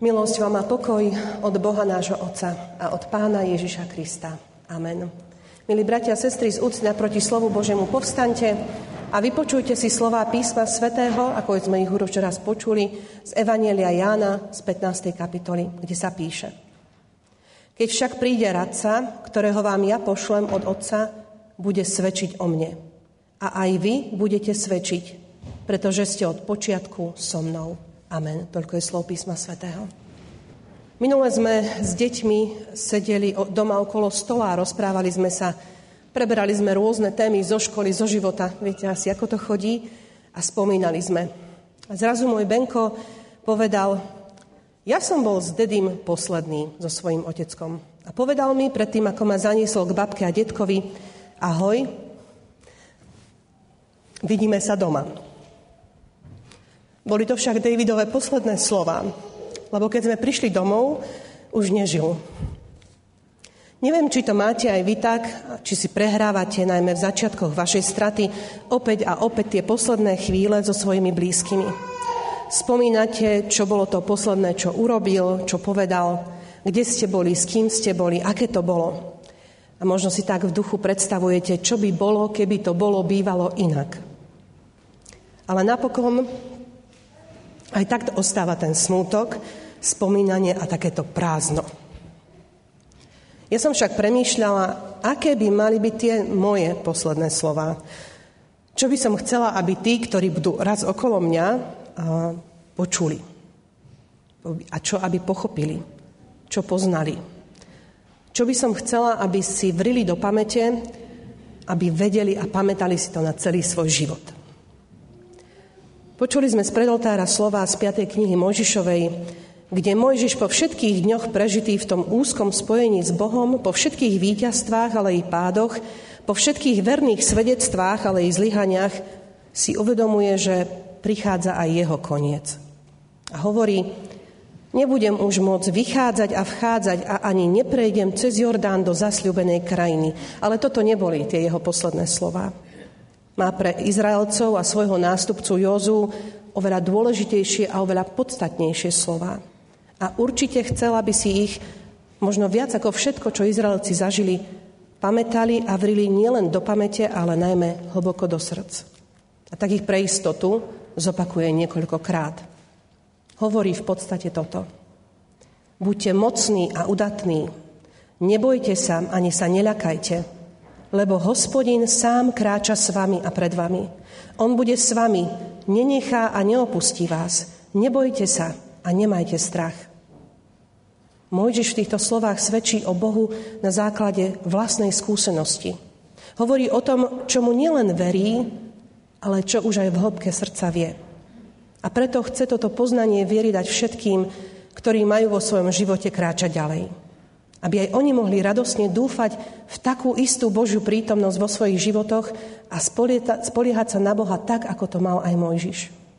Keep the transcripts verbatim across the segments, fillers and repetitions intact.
Milosť vám a pokoj od Boha nášho Otca a od Pána Ježiša Krista. Amen. Milí bratia a sestry, z úcty naproti slovu Božiemu povstaňte a vypočujte si slová písma svätého, ako sme ich už raz počuli, z Evanjelia Jána z pätnástej kapitoly, kde sa píše: Keď však príde radca, ktorého vám ja pošlem od Otca, bude svedčiť o mne. A aj vy budete svedčiť, pretože ste od počiatku so mnou. Amen. Toľko je slov písma svätého. Minule sme s deťmi sedeli doma okolo stola a rozprávali sme sa. Preberali sme rôzne témy zo školy, zo života. Viete asi, ako to chodí. A spomínali sme. A zrazu môj Benko povedal: ja som bol s dedým posledný so svojím oteckom. A povedal mi predtým, ako ma zaniesol k babke a detkovi: ahoj, vidíme sa doma. Boli to však Davidové posledné slová, lebo keď sme prišli domov, už nežil. Neviem, či to máte aj vy tak, či si prehrávate najmä v začiatkoch vašej straty opäť a opäť tie posledné chvíle so svojimi blízkymi. Spomínate, čo bolo to posledné, čo urobil, čo povedal, kde ste boli, s kým ste boli, aké to bolo. A možno si tak v duchu predstavujete, čo by bolo, keby to bolo bývalo inak. Ale napokon aj takto ostáva ten smútok, spomínanie a takéto prázdno. Ja som však premýšľala, aké by mali byť tie moje posledné slová. Čo by som chcela, aby tí, ktorí budú raz okolo mňa, počuli. A čo aby pochopili, čo poznali. Čo by som chcela, aby si vrili do pamäte, aby vedeli a pamätali si to na celý svoj život. Počuli sme z predoltára slová z piatej knihy Mojžišovej, kde Mojžiš po všetkých dňoch prežitý v tom úzkom spojení s Bohom, po všetkých víťazstvách, ale i pádoch, po všetkých verných svedectvách, ale i zlyhaniach, si uvedomuje, že prichádza aj jeho koniec. A hovorí: nebudem už môcť vychádzať a vchádzať a ani neprejdem cez Jordán do zasľúbenej krajiny. Ale toto neboli tie jeho posledné slová. Má pre Izraelcov a svojho nástupcu Józu oveľa dôležitejšie a oveľa podstatnejšie slová. A určite chcel, aby si ich, možno viac ako všetko, čo Izraelci zažili, pamätali a vrili nielen do pamäte, ale najmä hlboko do srdc. A tak ich pre istotu zopakuje niekoľkokrát. Hovorí v podstate toto: buďte mocní a udatní, nebojte sa ani sa neľakajte, lebo Hospodin sám kráča s vami a pred vami. On bude s vami, nenechá a neopustí vás. Nebojte sa a nemajte strach. Mojžiš v týchto slovách svedčí o Bohu na základe vlastnej skúsenosti. Hovorí o tom, čo mu nielen verí, ale čo už aj v hĺbke srdca vie. A preto chce toto poznanie viery dať všetkým, ktorí majú vo svojom živote kráčať ďalej. Aby aj oni mohli radosne dúfať v takú istú Božiu prítomnosť vo svojich životoch a spoliehať sa na Boha tak, ako to mal aj Mojžiš.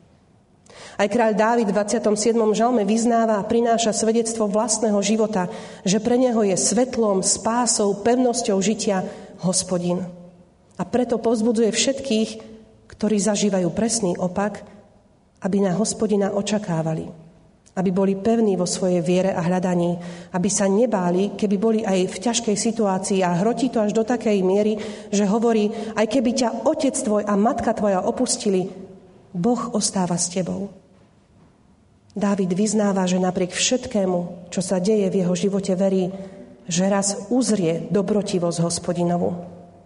Aj kráľ Dávid v dvadsiatom siedmom žalme vyznáva a prináša svedectvo vlastného života, že pre neho je svetlom, spásou, pevnosťou žitia Hospodin. A preto povzbudzuje všetkých, ktorí zažívajú presný opak, aby na Hospodina očakávali. Aby boli pevní vo svojej viere a hľadaní, aby sa nebáli, keby boli aj v ťažkej situácii, a hrotí to až do takej miery, že hovorí: aj keby ťa otec tvoj a matka tvoja opustili, Boh ostáva s tebou. Dávid vyznáva, že napriek všetkému, čo sa deje v jeho živote, verí, že raz uzrie dobrotivosť Hospodinovu.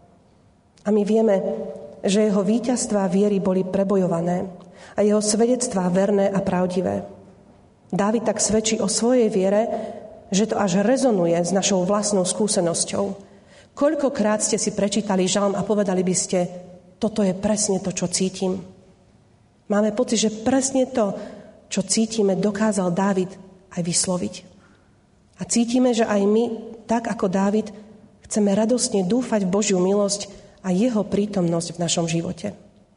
A my vieme, že jeho víťazstvá viery boli prebojované a jeho svedectvá verné a pravdivé. Dávid tak svedčí o svojej viere, že to až rezonuje s našou vlastnou skúsenosťou. Koľkokrát ste si prečítali žalm a povedali by ste: toto je presne to, čo cítim. Máme pocit, že presne to, čo cítime, dokázal Dávid aj vysloviť. A cítime, že aj my, tak ako Dávid, chceme radostne dúfať v Božiu milosť a jeho prítomnosť v našom živote.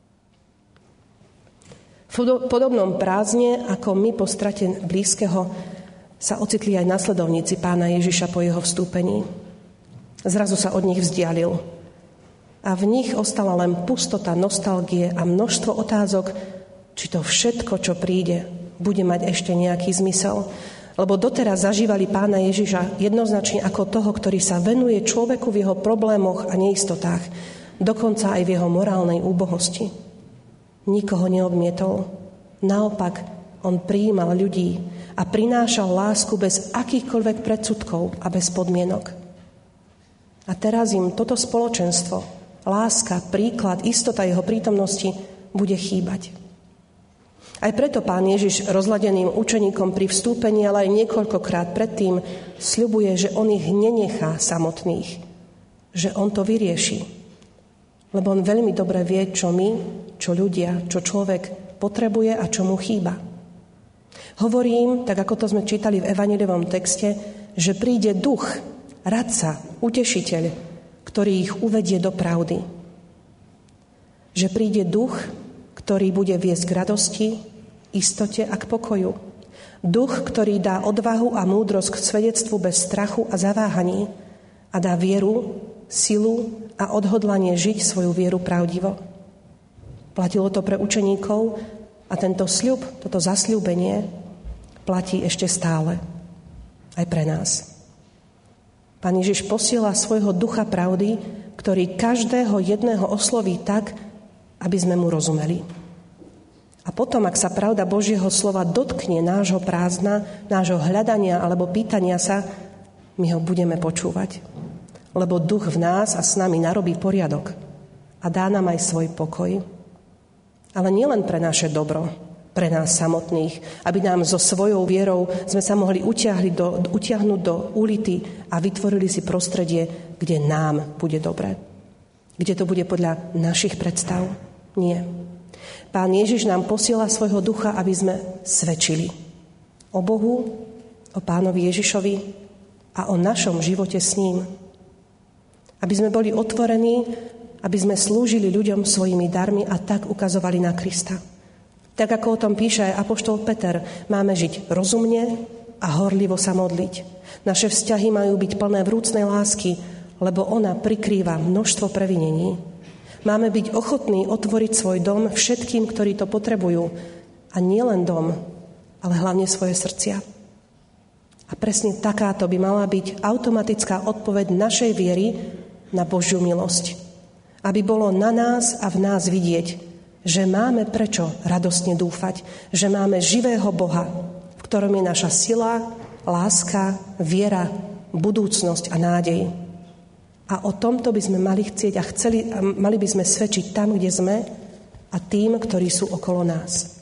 V podobnom prázdne, ako my po strate blízkeho, sa ocitli aj nasledovníci Pána Ježiša po jeho vstúpení. Zrazu sa od nich vzdialil. A v nich ostala len pustota nostalgie a množstvo otázok, či to všetko, čo príde, bude mať ešte nejaký zmysel. Lebo doteraz zažívali Pána Ježiša jednoznačne ako toho, ktorý sa venuje človeku v jeho problémoch a neistotách, dokonca aj v jeho morálnej úbohosti. Nikoho neodmietol. Naopak, on prijímal ľudí a prinášal lásku bez akýchkoľvek predsudkov a bez podmienok. A teraz im toto spoločenstvo, láska, príklad, istota jeho prítomnosti bude chýbať. Aj preto Pán Ježiš rozladeným učeníkom pri vstúpení, ale aj niekoľkokrát predtým sľubuje, že on ich nenechá samotných, že on to vyrieši. Lebo on veľmi dobre vie, čo my, čo ľudia, čo človek potrebuje a čo mu chýba. Hovorím, tak ako to sme čítali v evanjeliovom texte, že príde duch, radca, utešiteľ, ktorý ich uvedie do pravdy. Že príde duch, ktorý bude viesť k radosti, istote a k pokoju. Duch, ktorý dá odvahu a múdrosť k svedectvu bez strachu a zaváhaní a dá vieru, silu a odhodlanie žiť svoju vieru pravdivo. Platilo to pre učeníkov a tento sľub, toto zasľúbenie platí ešte stále aj pre nás. Pán Ježiš posiela svojho ducha pravdy, ktorý každého jedného osloví tak, aby sme mu rozumeli. A potom, ak sa pravda Božieho slova dotkne nášho prázdna, nášho hľadania alebo pýtania sa, my ho budeme počúvať. Lebo duch v nás a s nami narobí poriadok a dá nám aj svoj pokoj. Ale nielen pre naše dobro, pre nás samotných, aby nám so svojou vierou sme sa mohli utiahli do, utiahnuť do ulity a vytvorili si prostredie, kde nám bude dobre. Kde to bude podľa našich predstav. Nie. Pán Ježiš nám posiela svojho ducha, aby sme svedčili o Bohu, o Pánovi Ježišovi a o našom živote s ním. Aby sme boli otvorení, aby sme slúžili ľuďom svojimi darmi a tak ukazovali na Krista. Tak ako o tom píše aj apoštol Peter, máme žiť rozumne a horlivo sa modliť. Naše vzťahy majú byť plné vrúcnej lásky, lebo ona prikrýva množstvo previnení. Máme byť ochotní otvoriť svoj dom všetkým, ktorí to potrebujú. A nie len dom, ale hlavne svoje srdcia. A presne takáto by mala byť automatická odpoveď našej viery na Božiu milosť. Aby bolo na nás a v nás vidieť, že máme prečo radostne dúfať, že máme živého Boha, v ktorom je naša sila, láska, viera, budúcnosť a nádej. A o tomto by sme mali chcieť a chceli, a mali by sme svedčiť tam, kde sme a tým, ktorí sú okolo nás.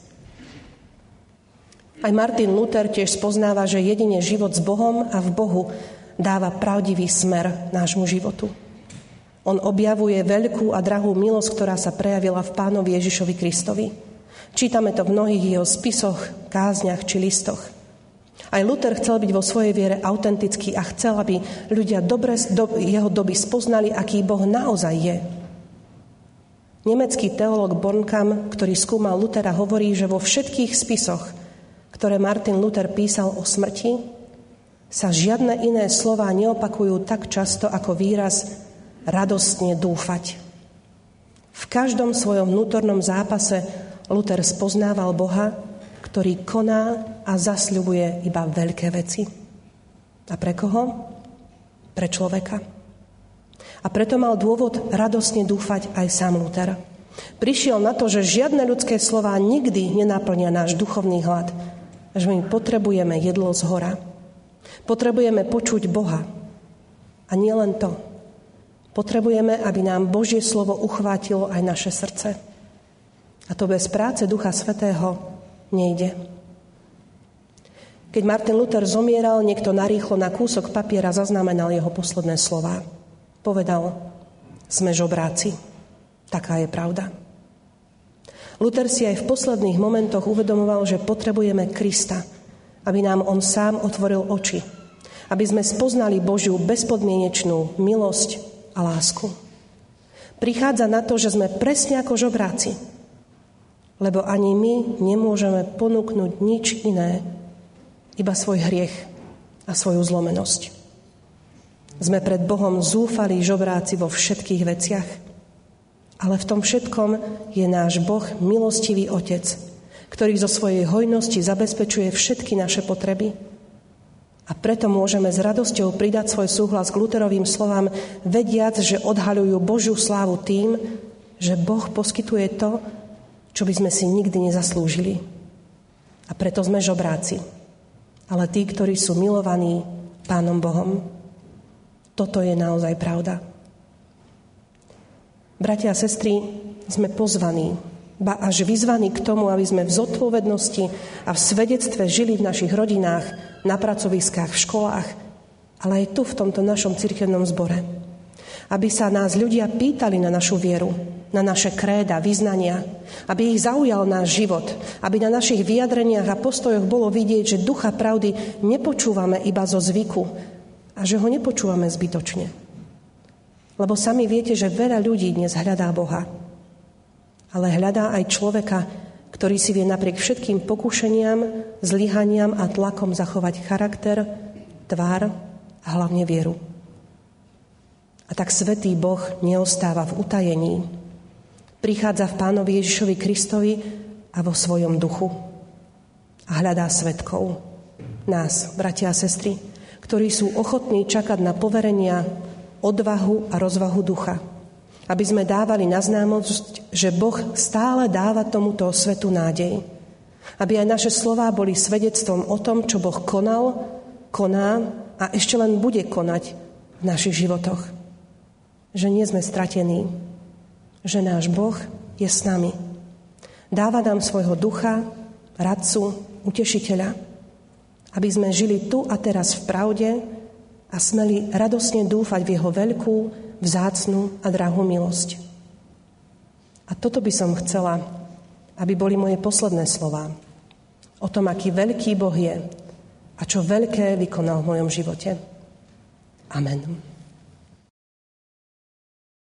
Aj Martin Luther tiež spoznáva, že jedine život s Bohom a v Bohu dáva pravdivý smer nášmu životu. On objavuje veľkú a drahú milosť, ktorá sa prejavila v Pánovi Ježišovi Kristovi. Čítame to v mnohých jeho spisoch, kázniach či listoch. Aj Luther chcel byť vo svojej viere autentický a chcel, aby ľudia dobre do jeho doby spoznali, aký Boh naozaj je. Nemecký teológ Bornkamm, ktorý skúmal Luthera, hovorí, že vo všetkých spisoch, ktoré Martin Luther písal o smrti, sa žiadne iné slová neopakujú tak často ako výraz radostne dúfať. V každom svojom vnútornom zápase Luther spoznával Boha, ktorý koná a zasľubuje iba veľké veci. A pre koho? Pre človeka. A preto mal dôvod radostne dúfať aj sám Luther. Prišiel na to, že žiadne ľudské slová nikdy nenaplnia náš duchovný hlad, že my potrebujeme jedlo z hora. Potrebujeme počuť Boha. A nie len to. Potrebujeme, aby nám Božie slovo uchvátilo aj naše srdce. A to bez práce Ducha Svätého nejde. Keď Martin Luther zomieral, niekto narýchlo na kúsok papiera zaznamenal jeho posledné slová. Povedal, sme žobráci. Taká je pravda. Luther si aj v posledných momentoch uvedomoval, že potrebujeme Krista, aby nám on sám otvoril oči, aby sme spoznali Božiu bezpodmienečnú milosť a lásku. Prichádza na to, že sme presne ako žobráci, lebo ani my nemôžeme ponúknuť nič iné, iba svoj hriech a svoju zlomenosť. Sme pred Bohom zúfalí žobráci vo všetkých veciach, ale v tom všetkom je náš Boh milostivý Otec, ktorý zo svojej hojnosti zabezpečuje všetky naše potreby A preto môžeme s radosťou pridať svoj súhlas k Lutherovým slovám, vediac, že odhaľujú Božiu slávu tým, že Boh poskytuje to, čo by sme si nikdy nezaslúžili. A preto sme žobráci. Ale tí, ktorí sú milovaní Pánom Bohom. Toto je naozaj pravda. Bratia a sestry, sme pozvaní, ba až vyzvaní k tomu, aby sme v zodpovednosti a v svedectve žili v našich rodinách, na pracoviskách, v školách, ale aj tu v tomto našom cirkevnom zbore. Aby sa nás ľudia pýtali na našu vieru, na naše kréda, vyznania, aby ich zaujal náš život, aby na našich vyjadreniach a postojoch bolo vidieť, že ducha pravdy nepočúvame iba zo zvyku a že ho nepočúvame zbytočne. Lebo sami viete, že veľa ľudí dnes hľadá Boha, ale hľadá aj človeka, ktorý si vie napriek všetkým pokušeniam, zlyhaniam a tlakom zachovať charakter, tvár a hlavne vieru. A tak svätý Boh neostáva v utajení. Prichádza v Pánovi Ježišovi Kristovi a vo svojom duchu. A hľadá svedkov. Nás, bratia a sestry, ktorí sú ochotní čakať na poverenia, odvahu a rozvahu ducha. Aby sme dávali na známosť, že Boh stále dáva tomuto svetu nádej. Aby aj naše slová boli svedectvom o tom, čo Boh konal, koná a ešte len bude konať v našich životoch. Že nie sme stratení, že náš Boh je s nami. Dáva nám svojho ducha, radcu, utešiteľa, aby sme žili tu a teraz v pravde a smeli radosne dúfať v jeho veľkú, vzácnu a drahú milosť. A toto by som chcela, aby boli moje posledné slová o tom, aký veľký Boh je a čo veľké vykonal v mojom živote. Amen.